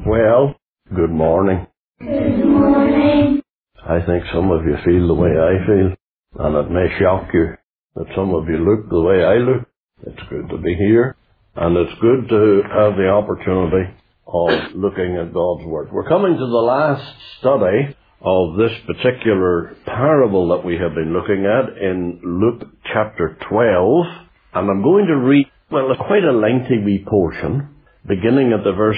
Well, good morning. Good morning. I think some of you feel the way I feel, and it may shock you that some of you look the way I look. It's good to be here, and it's good to have the opportunity of looking at God's Word. We're coming to the last study of this particular parable that we have been looking at in Luke chapter 12, and I'm going to read, quite a lengthy wee portion, beginning at the verse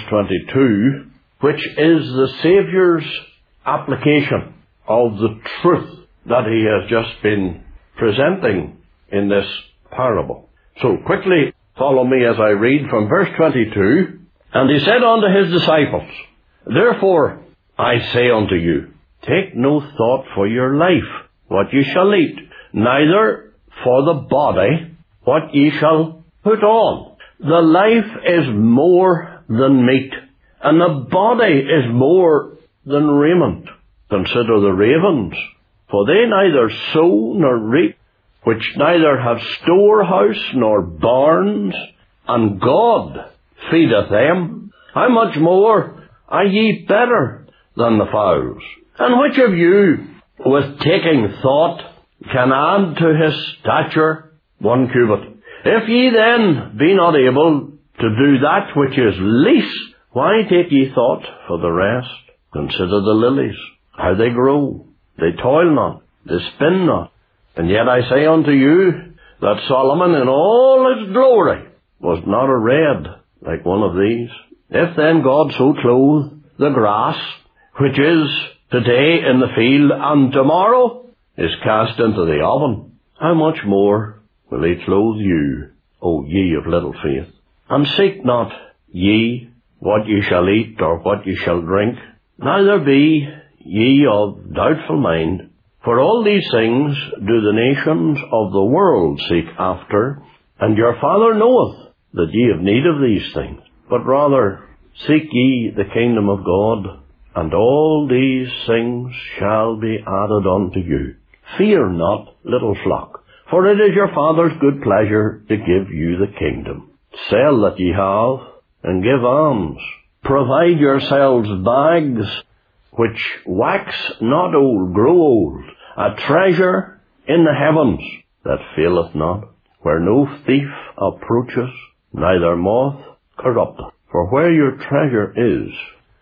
22, which is the Saviour's application of the truth that he has just been presenting in this parable. So quickly follow me as I read from verse 22. And he said unto his disciples, Therefore I say unto you, take no thought for your life, what ye shall eat, neither for the body, what ye shall put on. The life is more than meat, and the body is more than raiment. Consider the ravens, for they neither sow nor reap, which neither have storehouse nor barns, and God feedeth them. How much more are ye better than the fowls? And which of you, with taking thought, can add to his stature 1 cubit? If ye then be not able to do that which is least, why take ye thought for the rest? Consider the lilies, how they grow. They toil not, they spin not. And yet I say unto you, that Solomon in all his glory was not arrayed like one of these. If then God so clothe the grass, which is today in the field, and tomorrow is cast into the oven, how much more will he clothe you, O ye of little faith? And seek not ye what ye shall eat, or what ye shall drink, neither be ye of doubtful mind. For all these things do the nations of the world seek after, and your Father knoweth that ye have need of these things. But rather seek ye the kingdom of God, and all these things shall be added unto you. Fear not, little flock, for it is your Father's good pleasure to give you the kingdom. Sell that ye have, and give alms. Provide yourselves bags which wax not old, grow old, a treasure in the heavens that faileth not, where no thief approacheth, neither moth corrupteth. For where your treasure is,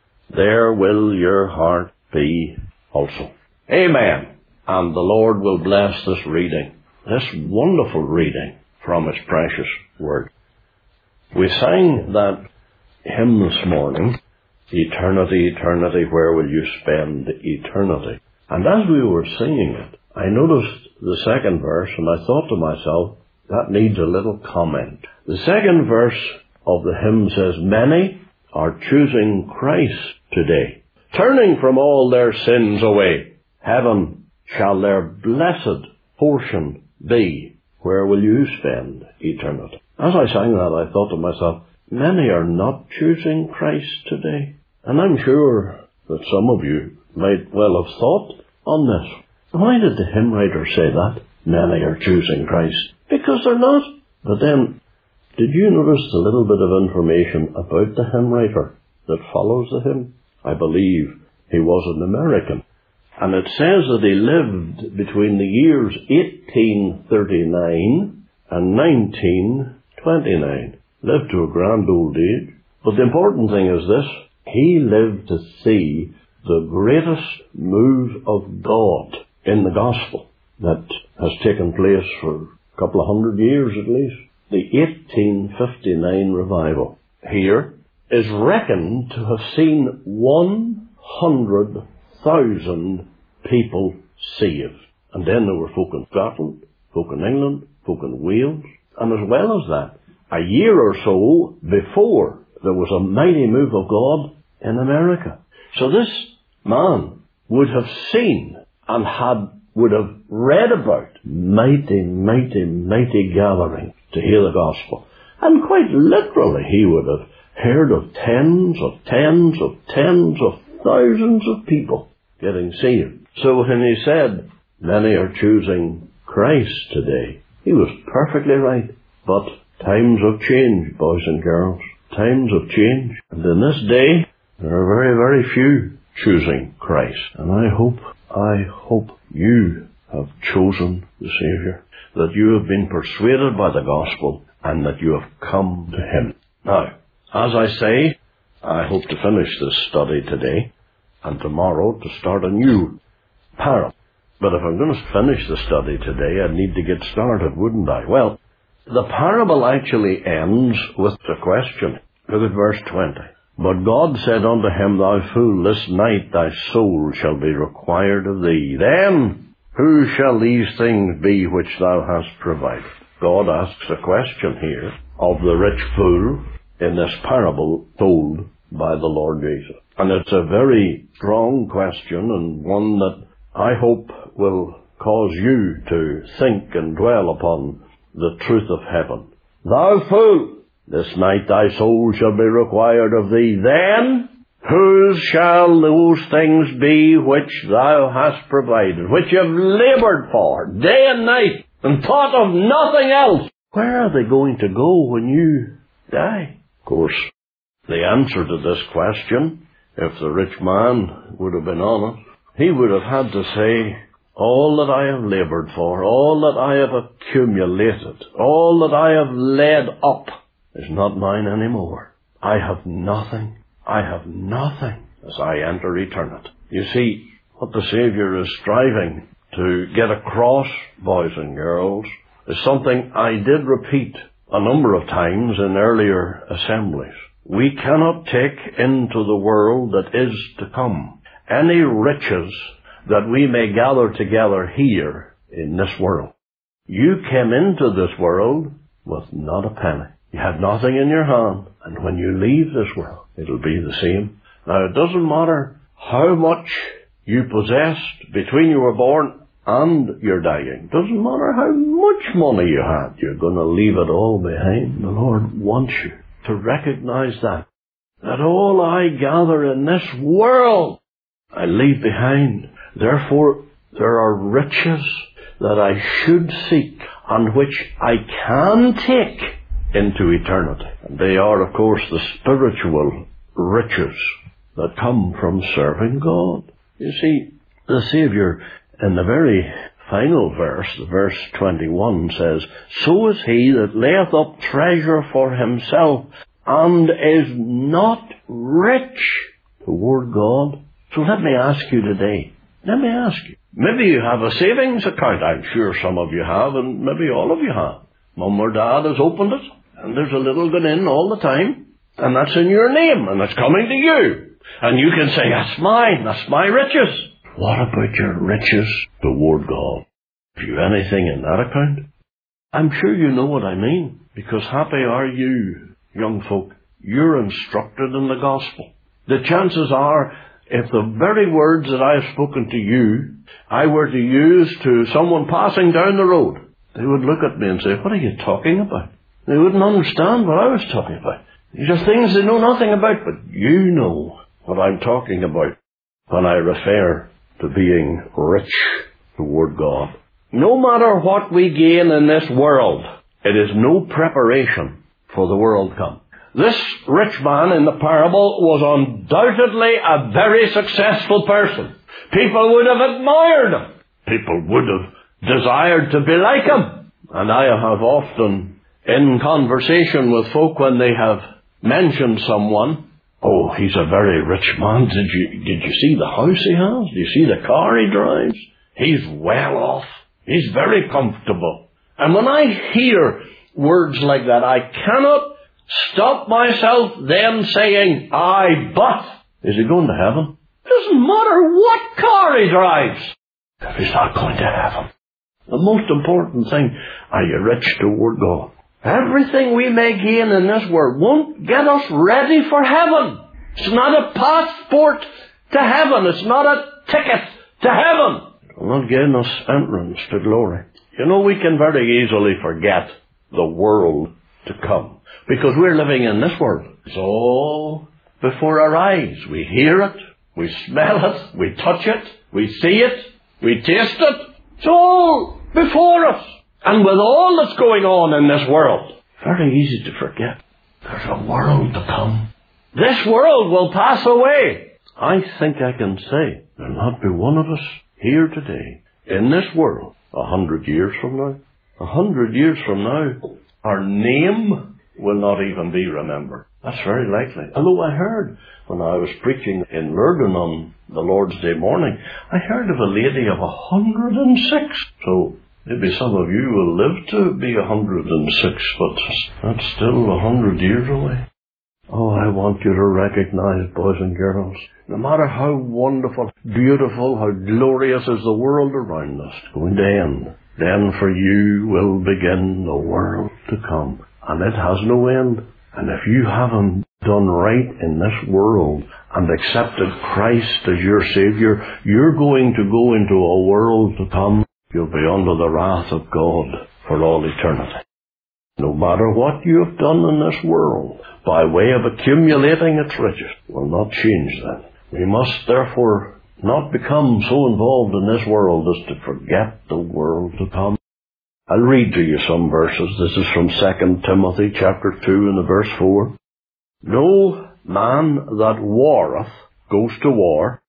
there will your heart be also. Amen. And the Lord will bless this reading, this wonderful reading from His precious Word. We sang that hymn this morning, Eternity, Eternity, where will you spend eternity? And as we were singing it, I noticed the second verse, and I thought to myself, that needs a little comment. The second verse of the hymn says, Many are choosing Christ today, turning from all their sins away. Heaven shall their blessed portion be. Where will you spend eternity? As I sang that, I thought to myself, many are not choosing Christ today. And I'm sure that some of you might well have thought on this. Why did the hymn writer say that? Many are choosing Christ. Because they're not. But then, did you notice the little bit of information about the hymn writer that follows the hymn? I believe he was an American. And it says that he lived between the years 1839 and 1929. Lived to a grand old age. But the important thing is this, he lived to see the greatest move of God in the gospel that has taken place for a couple of hundred years at least. The 1859 revival here is reckoned to have seen 100,000 people saved. And then there were folk in Scotland, folk in England, folk in Wales, and as well as that, a year or so before, there was a mighty move of God in America. So this man would have seen and would have read about mighty, mighty, mighty gatherings to hear the gospel. And quite literally, he would have heard of tens of thousands of people getting saved. So when he said, many are choosing Christ today, he was perfectly right. But times have changed, boys and girls. Times have changed. And in this day, There are very, very few choosing Christ. And I hope you have chosen the Saviour, that you have been persuaded by the gospel, and that you have come to Him. Now, as I say, I hope to finish this study today, and tomorrow to start a new parable. But if I'm going to finish the study today, I'd need to get started, wouldn't I? Well, the parable actually ends with the question. Look at verse 20. But God said unto him, Thou fool, this night thy soul shall be required of thee. Then who shall these things be which thou hast provided? God asks a question here of the rich fool in this parable told by the Lord Jesus. And it's a very strong question, and one that I hope will cause you to think and dwell upon the truth of heaven. Thou fool! This night thy soul shall be required of thee. Then whose shall those things be which thou hast provided, which you have laboured for day and night, and thought of nothing else? Where are they going to go when you die? Of course, the answer to this question, if the rich man would have been honest, he would have had to say, all that I have laboured for, all that I have accumulated, all that I have laid up, is not mine anymore. I have nothing as I enter eternity. You see, what the Saviour is striving to get across, boys and girls, is something I did repeat a number of times in earlier assemblies. We cannot take into the world that is to come any riches that we may gather together here in this world. You came into this world with not a penny. You had nothing in your hand, and when you leave this world, it'll be the same. Now, it doesn't matter how much you possessed between you were born and your dying. It doesn't matter how much money you had. You're going to leave it all behind. The Lord wants you to recognize that all I gather in this world, I leave behind. Therefore, there are riches that I should seek and which I can take into eternity. And they are, of course, the spiritual riches that come from serving God. You see, the Saviour, in the very final verse, verse 21, says, So is he that layeth up treasure for himself, and is not rich toward God. So let me ask you today, maybe you have a savings account. I'm sure some of you have, and maybe all of you have. Mum or Dad has opened it, and there's a little going in all the time, and that's in your name, and it's coming to you. And you can say, that's mine, that's my riches. What about your riches toward God? Have you anything in that account? I'm sure you know what I mean, because happy are you, young folk. You're instructed in the gospel. The chances are, if the very words that I have spoken to you, I were to use to someone passing down the road, they would look at me and say, what are you talking about? They wouldn't understand what I was talking about. These are things they know nothing about, but you know what I'm talking about when I refer to being rich toward God. No matter what we gain in this world, it is no preparation for the world come. This rich man in the parable was undoubtedly a very successful person. People would have admired him. People would have desired to be like him. And I have often, in conversation with folk, when they have mentioned someone, oh, he's a very rich man. Did you see the house he has? Do you see the car he drives? He's well off. He's very comfortable. And when I hear words like that, I cannot stop myself then saying, aye, but is he going to heaven? It doesn't matter what car he drives if he's not going to heaven. The most important thing, are you rich toward God? Everything we may gain in this world won't get us ready for heaven. It's not a passport to heaven. It's not a ticket to heaven. It will not gain us entrance to glory. You know, we can very easily forget the world to come, because we're living in this world. It's all before our eyes. We hear it, we smell it, we touch it, we see it, we taste it. It's all before us. And with all that's going on in this world, very easy to forget there's a world to come. This world will pass away. I think I can say there'll not be one of us here today in this world 100 years from now. 100 years from now, our name will not even be remembered. That's very likely. Although I heard when I was preaching in Lurgan on the Lord's Day morning, I heard of a lady of 106. So maybe some of you will live to be 106, but that's still 100 years away. Oh, I want you to recognize, boys and girls, no matter how wonderful, beautiful, how glorious is the world around us, it's going to end. Then for you will begin the world to come. And it has no end. And if you haven't done right in this world and accepted Christ as your Savior, you're going to go into a world to come. You'll be under the wrath of God for all eternity. No matter what you have done in this world, by way of accumulating its riches, will not change that. We must therefore not become so involved in this world as to forget the world to come. I'll read to you some verses. This is from 2 Timothy chapter 2 and verse 4. No man that warreth, goes to war,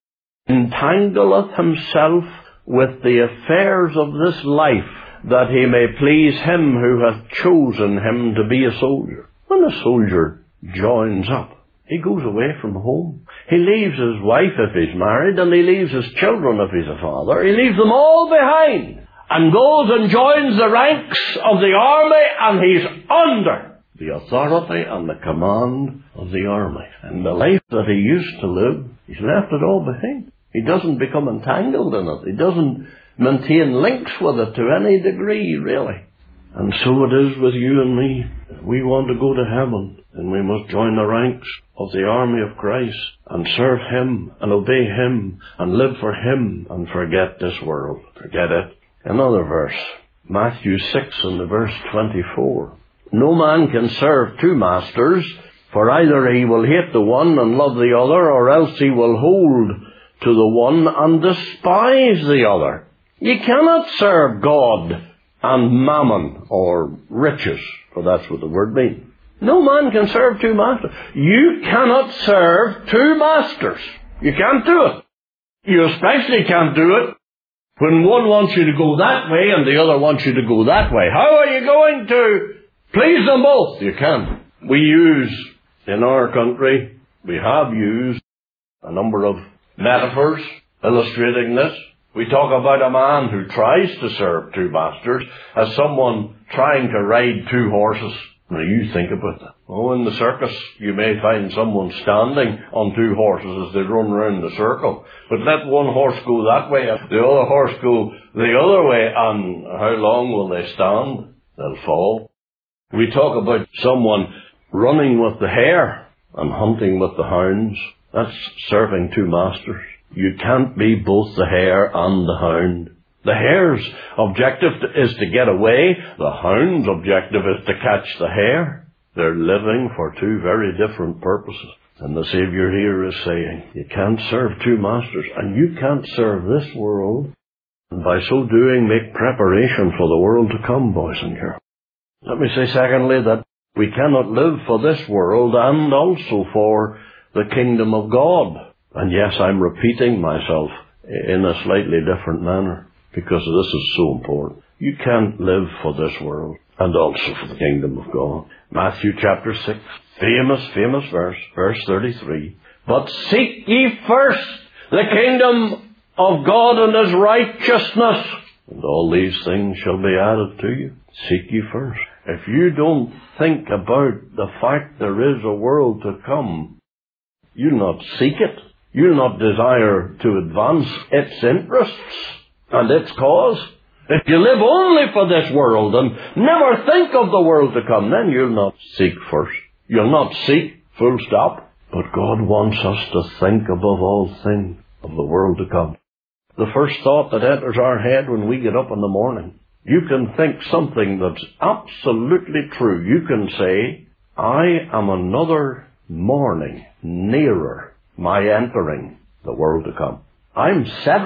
entangleth himself with the affairs of this life, that he may please him who hath chosen him to be a soldier. When a soldier joins up, he goes away from home. He leaves his wife if he's married, and he leaves his children if he's a father. He leaves them all behind and goes and joins the ranks of the army, and he's under the authority and the command of the army. And the life that he used to live, he's left it all behind. He doesn't become entangled in it. He doesn't maintain links with it to any degree, really. And so it is with you and me. If we want to go to heaven, then we must join the ranks of the army of Christ and serve Him and obey Him and live for Him and forget this world. Forget it. Another verse, Matthew 6 and the verse 24. No man can serve two masters, for either he will hate the one and love the other, or else he will hold to the one and despise the other. You cannot serve God and mammon, or riches, for that's what the word means. No man can serve two masters. You cannot serve two masters. You can't do it. You especially can't do it when one wants you to go that way and the other wants you to go that way. How are you going to please them both? You can't. We use, in our country, we have used a number of metaphors illustrating this. We talk about a man who tries to serve two masters as someone trying to ride two horses. Now you think about that. Oh, in the circus you may find someone standing on two horses as they run round the circle. But let one horse go that way and the other horse go the other way, and how long will they stand? They'll fall. We talk about someone running with the hare and hunting with the hounds. That's serving two masters. You can't be both the hare and the hound. The hare's objective is to get away. The hound's objective is to catch the hare. They're living for two very different purposes. And the Savior here is saying, you can't serve two masters, and you can't serve this world, and by so doing make preparation for the world to come, boys and girls. Let me say secondly that we cannot live for this world and also for the kingdom of God. And yes, I'm repeating myself in a slightly different manner, because this is so important. You can't live for this world and also for the kingdom of God. Matthew chapter 6, famous verse, verse 33. But seek ye first the kingdom of God and His righteousness, and all these things shall be added to you. Seek ye first. If you don't think about the fact there is a world to come, you'll not seek it. You'll not desire to advance its interests and its cause. If you live only for this world and never think of the world to come, then you'll not seek first. You'll not seek, full stop. But God wants us to think above all things of the world to come. The first thought that enters our head when we get up in the morning, you can think something that's absolutely true. You can say, I am another morning nearer my entering the world to come. I'm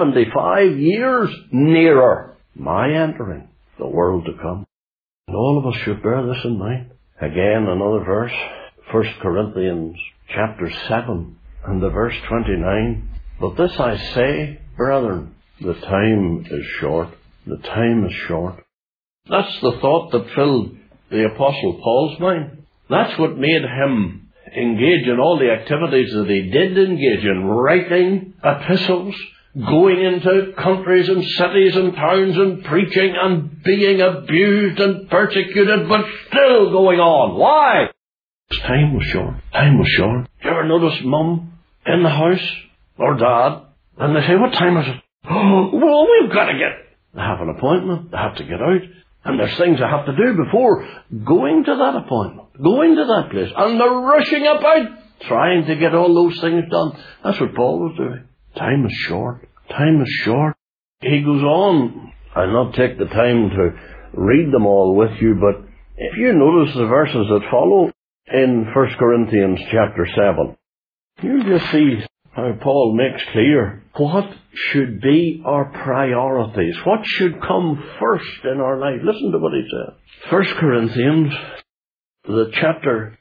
75 years nearer my entering the world to come. And all of us should bear this in mind. Again, another verse, 1 Corinthians chapter 7 and the verse 29. But this I say, brethren, the time is short. The time is short. That's the thought that filled the Apostle Paul's mind. That's what made him engage in all the activities that he did engage in, writing epistles, going into countries and cities and towns and preaching and being abused and persecuted, but still going on. Why? Time was short. Time was short. You ever notice Mum in the house, or Dad, and they say, what time is it? Oh, well, we've got to get... They have an appointment. They have to get out. And there's things they have to do before going to that appointment, going to that place. And they're rushing about, trying to get all those things done. That's what Paul was doing. Time is short. Time is short. He goes on. I'll not take the time to read them all with you, but if you notice the verses that follow in 1 Corinthians chapter 7, you just see how Paul makes clear what should be our priorities, what should come first in our life. Listen to what he said. 1 Corinthians, the chapter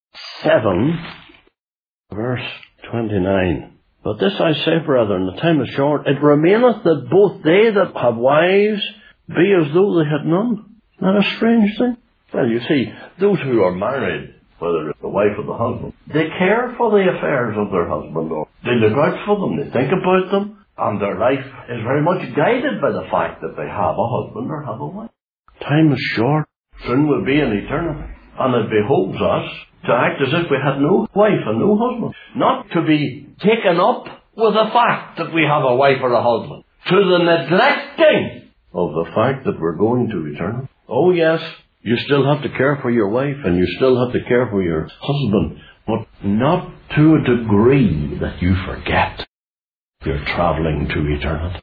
7, verse 29. But this I say, brethren, the time is short. It remaineth that both they that have wives be as though they had none. Not a strange thing? Well, you see, those who are married, whether it's the wife or the husband, they care for the affairs of their husband, or they look out for them, they think about them, and their life is very much guided by the fact that they have a husband or have a wife. Time is short. Soon will be an eternity. And it behoves us to act as if we had no wife and no husband. Not to be taken up with the fact that we have a wife or a husband, to the neglecting of the fact that we're going to eternity. Oh yes, you still have to care for your wife and you still have to care for your husband, but not to a degree that you forget you're travelling to eternity.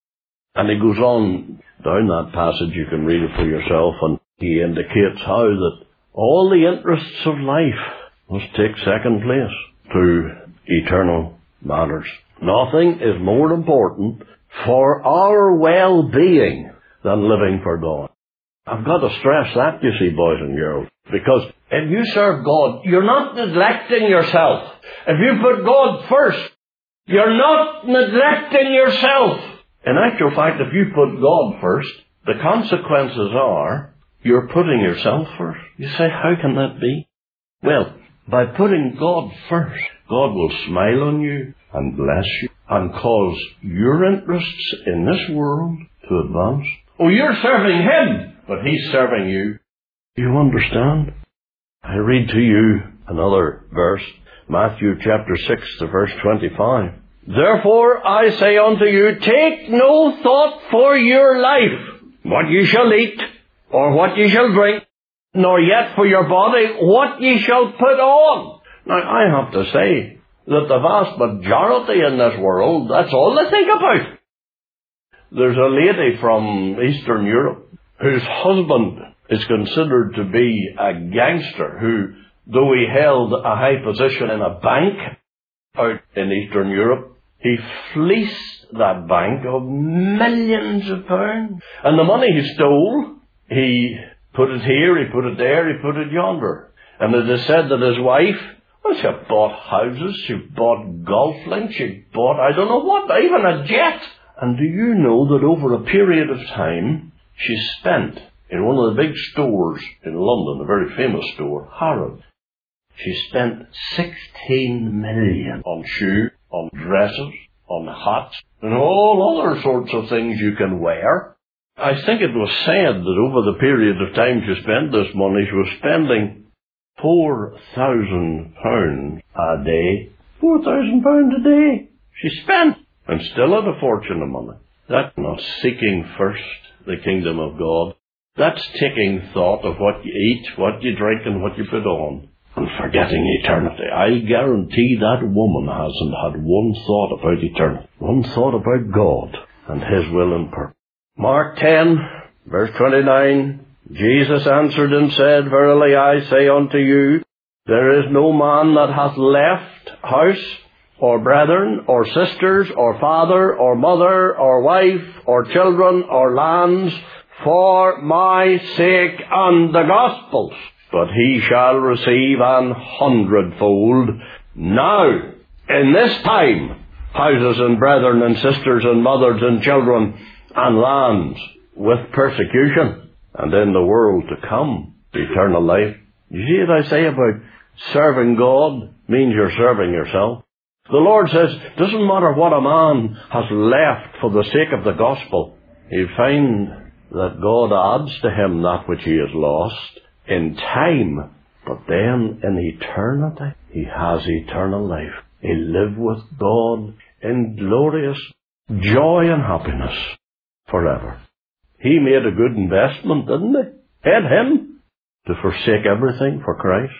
And he goes on down that passage, you can read it for yourself, and he indicates how that all the interests of life must take second place to eternal matters. Nothing is more important for our well-being than living for God. I've got to stress that, you see, boys and girls, because if you serve God, you're not neglecting yourself. If you put God first, you're not neglecting yourself. In actual fact, if you put God first, the consequences are you're putting yourself first. You say, how can that be? Well, by putting God first, God will smile on you and bless you and cause your interests in this world to advance. Oh, you're serving Him, but He's serving you. You understand? I read to you another verse, Matthew chapter 6, to verse 25. Therefore I say unto you, take no thought for your life, what ye shall eat, or what ye shall drink, nor yet for your body, what ye shall put on. Now, I have to say that the vast majority in this world, that's all they think about. There's a lady from Eastern Europe whose husband is considered to be a gangster who, though he held a high position in a bank out in Eastern Europe, he fleeced that bank of millions of pounds. And the money he stole, he put it here, he put it there, he put it yonder. And it is said that his wife, well, she bought houses, she bought golf links, she bought I don't know what, even a jet. And do you know that over a period of time, she spent in one of the big stores in London, a very famous store, Harrods, she spent 16 million on shoes, on dresses, on hats, and all other sorts of things you can wear. I think it was said that over the period of time she spent this money, she was spending £4,000 a day. £4,000 a day she spent, and still had a fortune of money. That's not seeking first the kingdom of God. That's taking thought of what you eat, what you drink, and what you put on, and forgetting eternity. I guarantee that woman hasn't had one thought about eternity, one thought about God and His will and purpose. Mark 10, verse 29, Jesus answered and said, Verily I say unto you, there is no man that hath left house, or brethren, or sisters, or father, or mother, or wife, or children, or lands, for my sake and the gospel's, but he shall receive 100-fold now, in this time, houses and brethren and sisters and mothers and children and lands with persecution, and in the world to come, eternal life. You see what I say about serving God means you're serving yourself. The Lord says, it doesn't matter what a man has left for the sake of the gospel. You find that God adds to him that which he has lost in time, but then in eternity, he has eternal life. He live with God in glorious joy and happiness forever. He made a good investment, didn't he? Had him to forsake everything for Christ.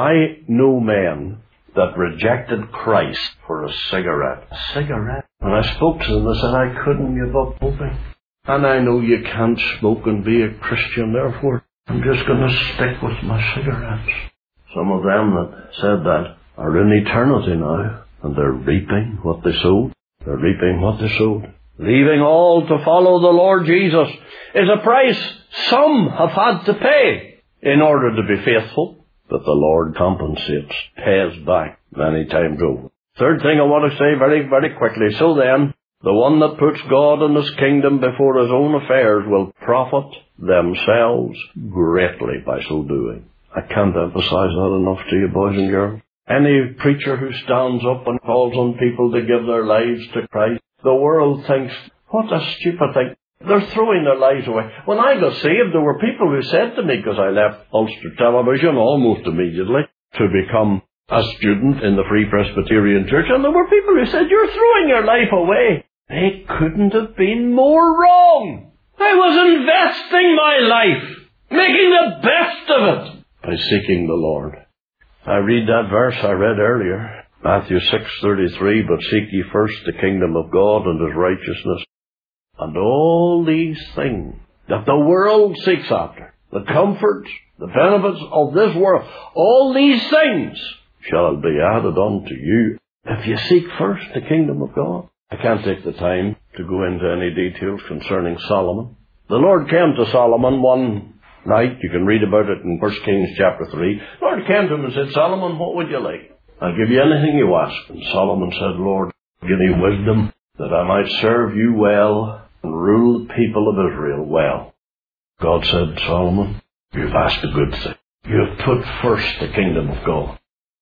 I know men that rejected Christ for a cigarette. A cigarette? When I spoke to them, they said, I couldn't give up smoking. And I know you can't smoke and be a Christian, therefore I'm just going to stick with my cigarettes. Some of them that said that are in eternity now, and they're reaping what they sowed. They're reaping what they sowed. Leaving all to follow the Lord Jesus is a price some have had to pay in order to be faithful, but the Lord compensates, pays back many times over. Third thing I want to say very, very quickly. So then, the one that puts God and His kingdom before his own affairs will profit themselves greatly by so doing. I can't emphasize that enough to you, boys and girls. Any preacher who stands up and calls on people to give their lives to Christ, the world thinks, what a stupid thing. They're throwing their lives away. When I got saved, there were people who said to me, because I left Ulster Television almost immediately to become a student in the Free Presbyterian Church, and there were people who said, you're throwing your life away. They couldn't have been more wrong. I was investing my life, making the best of it, by seeking the Lord. I read that verse I read earlier, Matthew 6:33, but seek ye first the kingdom of God and His righteousness, and all these things that the world seeks after, the comforts, the benefits of this world, all these things shall be added unto you if you seek first the kingdom of God. I can't take the time to go into any details concerning Solomon. The Lord came to Solomon one night. You can read about it in 1 Kings chapter 3. The Lord came to him and said, Solomon, what would you like? I'll give you anything you ask. And Solomon said, Lord, give me wisdom that I might serve you well and rule the people of Israel well. God said, Solomon, you've asked a good thing. You have put first the kingdom of God.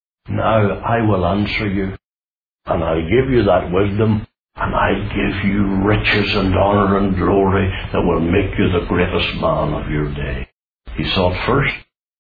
Now I will answer you, and I'll give you that wisdom, and I'll give you riches and honor and glory that will make you the greatest man of your day. He sought first.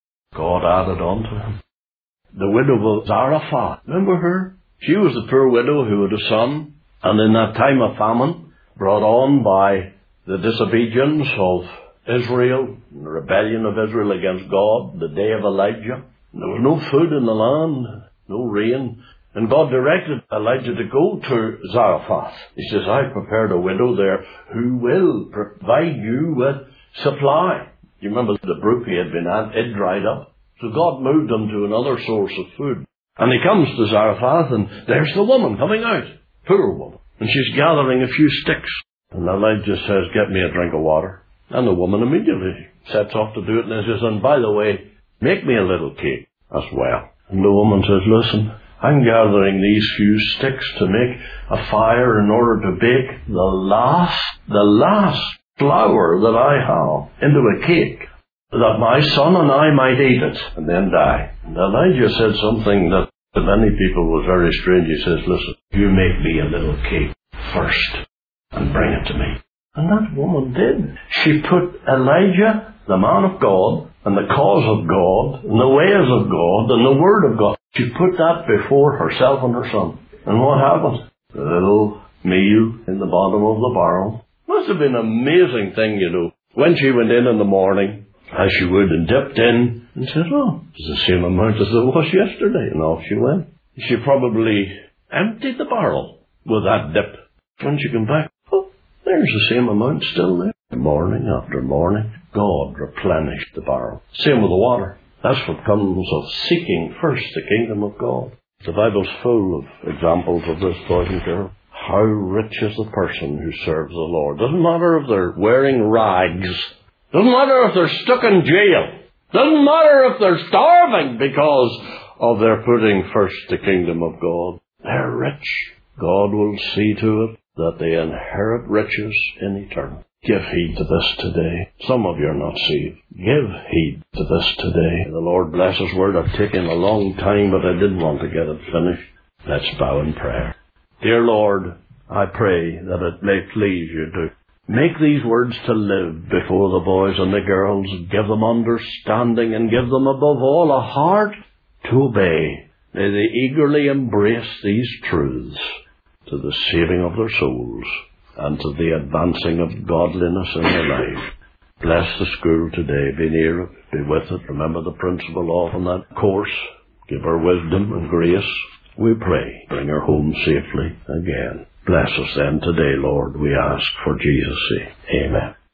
God added on to him. The widow of Zarephath, remember her? She was the poor widow who had a son, and in that time of famine, brought on by the disobedience of Israel, the rebellion of Israel against God, the day of Elijah. There was no food in the land, no rain. And God directed Elijah to go to Zarephath. He says, I've prepared a widow there who will provide you with supply. You remember the brook he had been at, it dried up. So God moved him to another source of food. And he comes to Zarephath, and there's the woman coming out. Poor woman. And she's gathering a few sticks. And Elijah says, get me a drink of water. And the woman immediately sets off to do it. And he says, and by the way, make me a little cake as well. And the woman says, listen, I'm gathering these few sticks to make a fire in order to bake the last flour that I have into a cake, that my son and I might eat it and then die. And Elijah said something that to many people was very strange. He says, listen, you make me a little cake first and bring it to me. And that woman did. She put Elijah, the man of God, and the cause of God, and the ways of God, and the word of God. She put that before herself and her son. And what happened? The little meal in the bottom of the barrel. Must have been an amazing thing, you know. When she went in the morning, as she would, and dipped in, and said, oh, it's the same amount as it was yesterday. And off she went. She probably emptied the barrel with that dip. When she came back, oh, there's the same amount still there. Morning after morning, God replenished the barrel. Same with the water. That's what comes of seeking first the kingdom of God. The Bible's full of examples of this, boys and girls. How rich is the person who serves the Lord. Doesn't matter if they're wearing rags. Doesn't matter if they're stuck in jail. Doesn't matter if they're starving because of their putting first the kingdom of God. They're rich. God will see to it that they inherit riches in eternity. Give heed to this today. Some of you are not saved. Give heed to this today. The Lord bless His word. I've taken a long time, but I didn't want to get it finished. Let's bow in prayer. Dear Lord, I pray that it may please you to make these words to live before the boys and the girls. Give them understanding and give them above all a heart to obey. May they eagerly embrace these truths to the saving of their souls and to the advancing of godliness in their life. Bless the school today. Be near it. Be with it. Remember the principal off on that course. Give her wisdom and grace. We pray. Bring her home safely again. Bless us then today, Lord, we ask for Jesus' sake. Amen.